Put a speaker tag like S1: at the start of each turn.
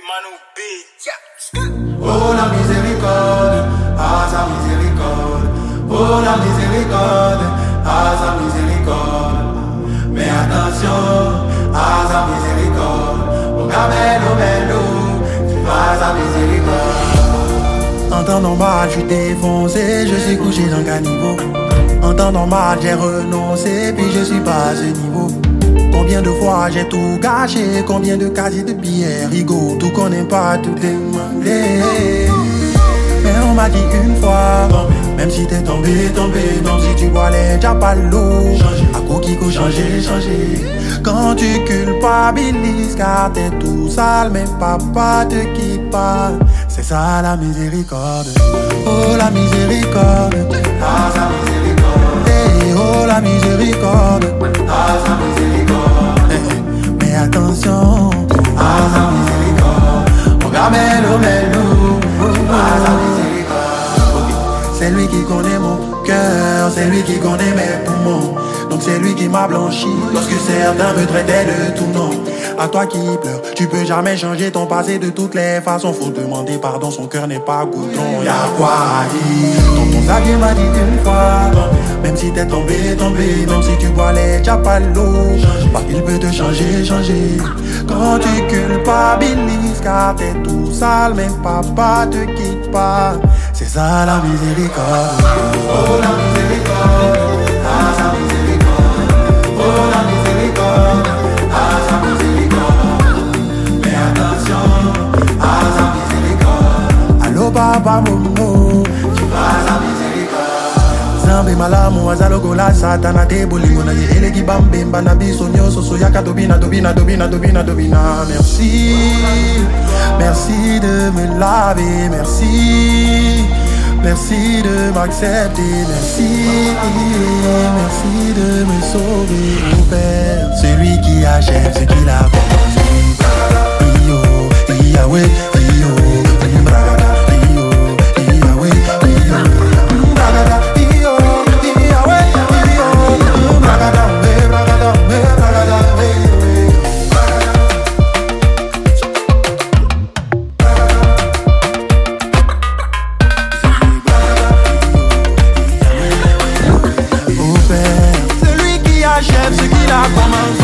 S1: Manu B.
S2: Oh la miséricorde, ah sa miséricorde. Oh la miséricorde, ah sa miséricorde. Mais attention, ah sa miséricorde. Oh gamelo, melo, tu vas sa miséricorde. En temps normal, je suis défoncé, je suis couché dans le caniveau. En temps normal, j'ai renoncé, puis je suis pas à ce niveau. Combien de fois j'ai tout gâché, combien de casiers de billets, rigot, tout connaît pas, tout demandé. Mais on m'a dit une fois, même si t'es tombé, même si tu bois les diapalos, à coquille, changer. Quand tu culpabilises, car t'es tout sale, mais papa te quitte pas. C'est ça la miséricorde. Oh la miséricorde, ah sa miséricorde. Hey, oh la miséricorde, ah sa miséricorde. Hey, mais attention, ah sa miséricorde. Oh gamelo, melo, ah sa miséricorde. Okay. C'est lui qui connaît mon cœur, c'est lui qui connaît mes poumons. Donc c'est lui qui m'a blanchi lorsque certains me traitaient de tout nom. À toi qui pleures, tu peux jamais changer ton passé de toutes les façons. Faut demander pardon, son cœur n'est pas goudron. Y'a quoi à dire? Ton Xavier m'a dit une fois, même si t'es tombé, même si tu bois les diapalos, bah il peut te changer. Quand tu culpabilises, car t'es tout sale, mais papa te quitte pas. C'est ça la miséricorde. Oh la miséricorde, ah sa miséricorde. Oh la miséricorde, ah sa miséricorde. Mais attention, ah sa miséricorde. Allo papa momo, tu vas sa miséricorde. Zambe malamu azalogo la satana te bolingo na ye eleki bambe mbana biso nyoso so yaka dobina. Merci de me laver, merci de m'accepter, merci de me sauver, mon Père. Celui qui achève ce qu'il a commencé. Io, Yahweh, Io, Bragada, Io, Yahweh, Io, Bragada, Io, Yahweh, Io, Bragada, Bragada, Bragada, Celui qui achève ce qu'il a commencé.